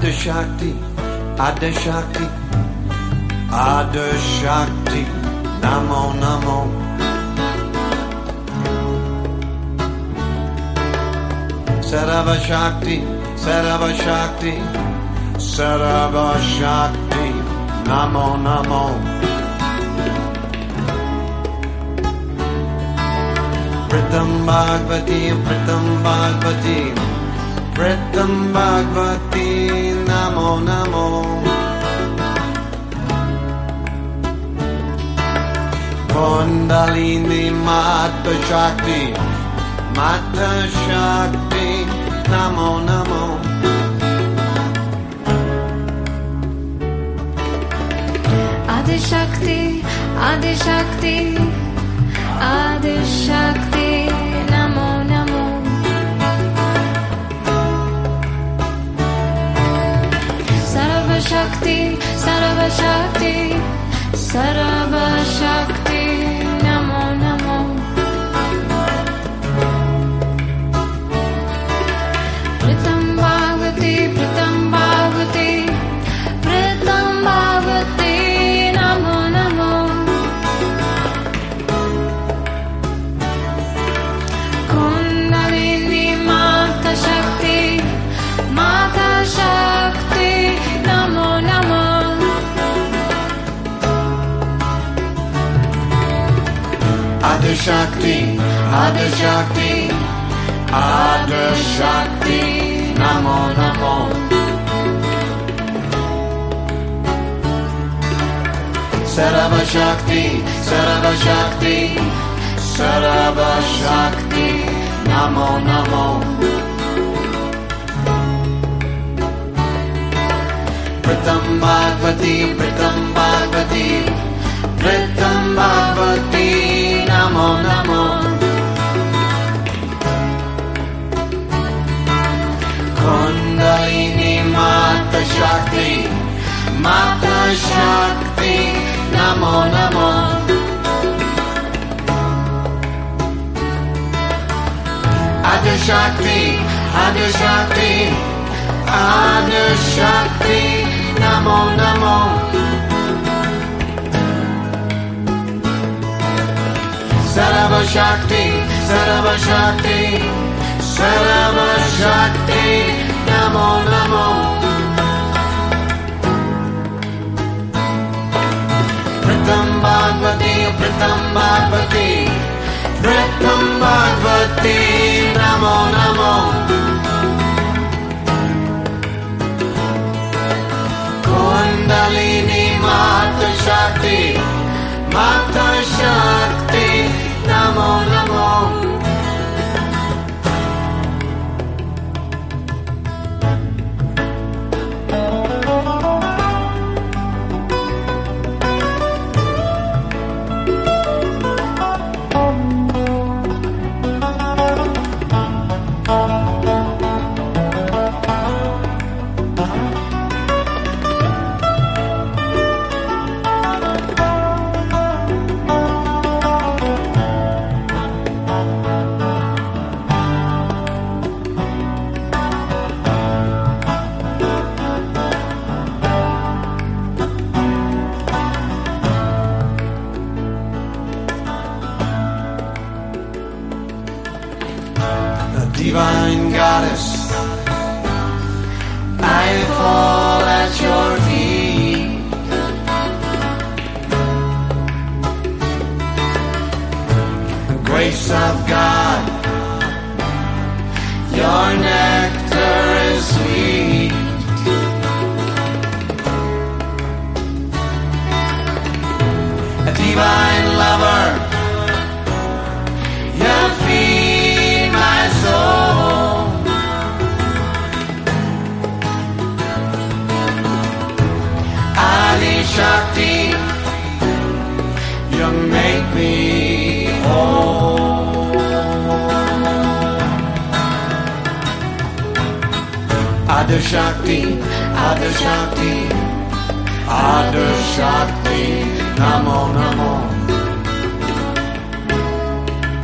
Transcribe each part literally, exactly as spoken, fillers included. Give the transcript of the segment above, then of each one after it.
Adishakti, Adishakti, Adishakti, Namo Namo. Sarava Shakti, Sarava Shakti, Sarava Shakti, Namo Namo. Pritam Bhagavati, Pritam Bhagavati, Pritam Bhagavati, Namo Namo. Kundalini Mata Shakti, Mata Shakti, Namo Namo. Adi Shakti, Adi Shakti, Adi Shakti, Namo Namo. Sarva Shakti, Sarva Shakti, Sarva Shakti, Namo Namo. Pritam Bhagavati, Pritam Bhagavati, Pritam Bhagavati, Namo Namo. Kundalini Mata Shakti, Mata Shakti, Namo Namo. Adi Shakti, Adi Shakti, Adi Shakti, Namo Namo. Sarava Shakti, Sarava Shakti, Sarava Shakti, Namo Namo. Pritam Bhagavati, Pritam Bhagavati, Pritam Bhagavati, Namo Namo. Kundalini Mata Shakti, Mata Shakti, Namo Namo. Adi Shakti, Adi Shakti, Adi Shakti, Namo Namo. Sarva Shakti, Sarva Shakti, Sarva Shakti, Namo Namo. Pritam Bhagavati, Pritam Bhagavati, Pritam Bhagavati, Namo Namo. Kundalini Mata Shakti, Mata Shakti, Namo Namo. Divine Goddess, I fall at your feet. The grace of God, your nectar is sweet. A divine lover, you feed my soul. Adi Shakti, you make me whole. Adi Shakti, Adi Shakti, Adi Shakti, Namo Namo.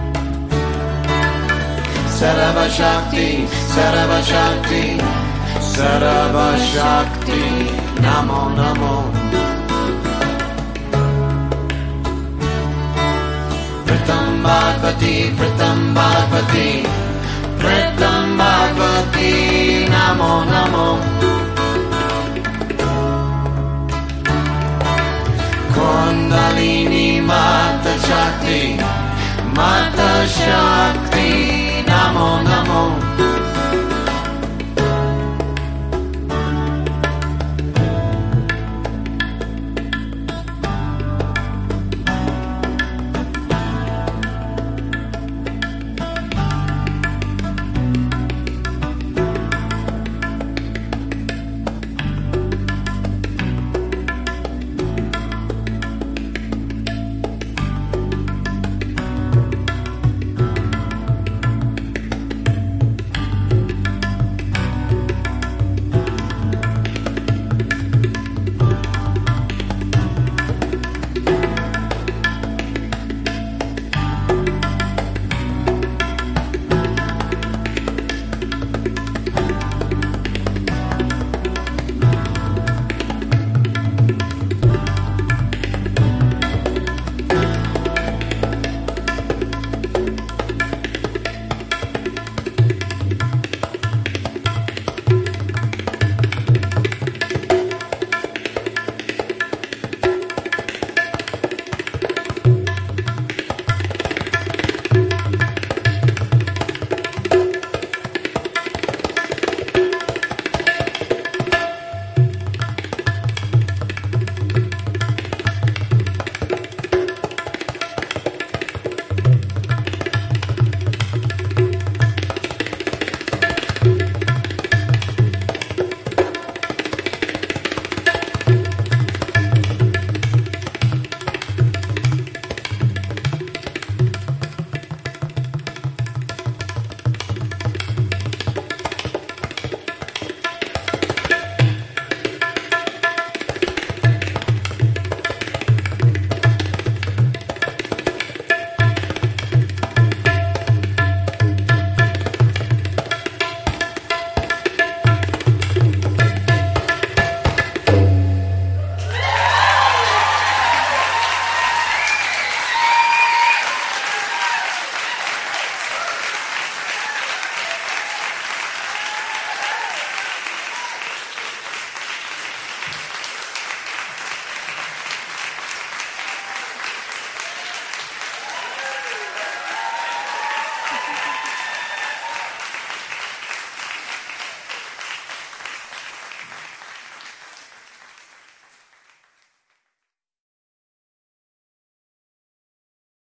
Sarva Shakti, Sarva Shakti, Sarva Shakti Namo Namo Pritam Bhagavati Pritam Bhagavati Pritam Bhagavati Namo Namo Kundalini Mata Shakti Mata Shakti Namo Namo